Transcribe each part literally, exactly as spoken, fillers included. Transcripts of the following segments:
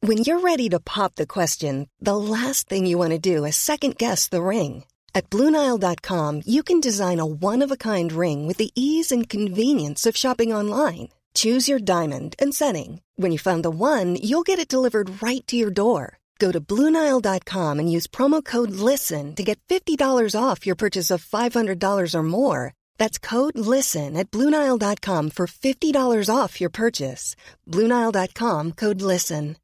When you're ready to pop the question, the last thing you want to do is second-guess the ring. At Blue Nile dot com, you can design a one-of-a-kind ring with the ease and convenience of shopping online. Choose your diamond and setting. When you find the one, you'll get it delivered right to your door. Go to Blue Nile dot com and use promo code LISTEN to get fifty dollars off your purchase of five hundred dollars or more. That's code LISTEN at Blue Nile dot com for fifty dollars off your purchase. Blue Nile dot com, code LISTEN.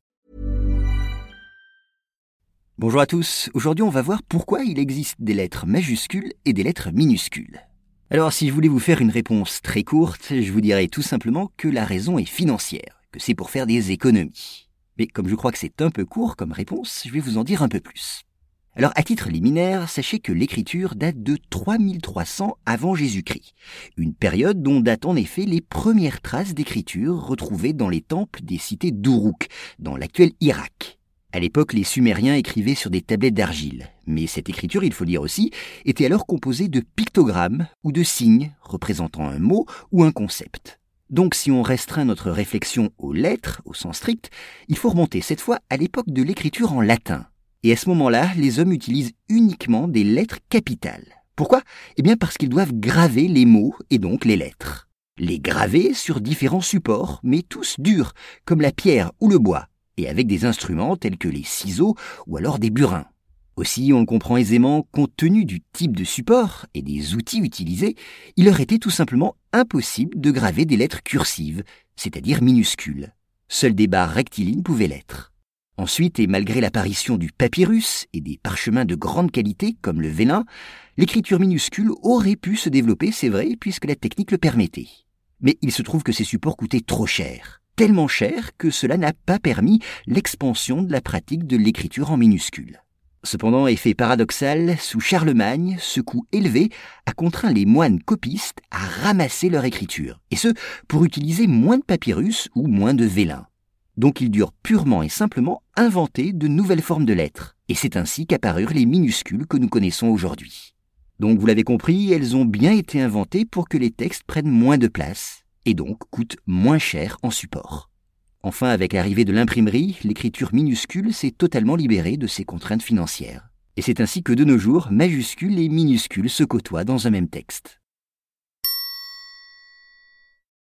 Bonjour à tous, aujourd'hui on va voir pourquoi il existe des lettres majuscules et des lettres minuscules. Alors si je voulais vous faire une réponse très courte, je vous dirais tout simplement que la raison est financière, que c'est pour faire des économies. Mais comme je crois que c'est un peu court comme réponse, je vais vous en dire un peu plus. Alors à titre liminaire, sachez que l'écriture date de trois mille trois cents avant Jésus-Christ, une période dont datent en effet les premières traces d'écriture retrouvées dans les temples des cités d'Uruk, dans l'actuel Irak. À l'époque, les Sumériens écrivaient sur des tablettes d'argile, mais cette écriture, il faut dire aussi, était alors composée de pictogrammes ou de signes représentant un mot ou un concept. Donc si on restreint notre réflexion aux lettres, au sens strict, il faut remonter cette fois à l'époque de l'écriture en latin. Et à ce moment-là, les hommes utilisent uniquement des lettres capitales. Pourquoi ? Eh bien parce qu'ils doivent graver les mots et donc les lettres. Les graver sur différents supports, mais tous durs, comme la pierre ou le bois, et avec des instruments tels que les ciseaux ou alors des burins. Aussi, on le comprend aisément, compte tenu du type de support et des outils utilisés, il leur était tout simplement impossible de graver des lettres cursives, c'est-à-dire minuscules. Seules des barres rectilignes pouvaient l'être. Ensuite, et malgré l'apparition du papyrus et des parchemins de grande qualité comme le vélin, l'écriture minuscule aurait pu se développer, c'est vrai, puisque la technique le permettait. Mais il se trouve que ces supports coûtaient trop cher. Tellement cher que cela n'a pas permis l'expansion de la pratique de l'écriture en minuscule. Cependant, effet paradoxal, sous Charlemagne, ce coût élevé a contraint les moines copistes à ramasser leur écriture, et ce, pour utiliser moins de papyrus ou moins de vélin. Donc ils durent purement et simplement inventer de nouvelles formes de lettres, et c'est ainsi qu'apparurent les minuscules que nous connaissons aujourd'hui. Donc vous l'avez compris, elles ont bien été inventées pour que les textes prennent moins de place, et donc coûte moins cher en support. Enfin, avec l'arrivée de l'imprimerie, l'écriture minuscule s'est totalement libérée de ses contraintes financières. Et c'est ainsi que de nos jours, majuscules et minuscules se côtoient dans un même texte.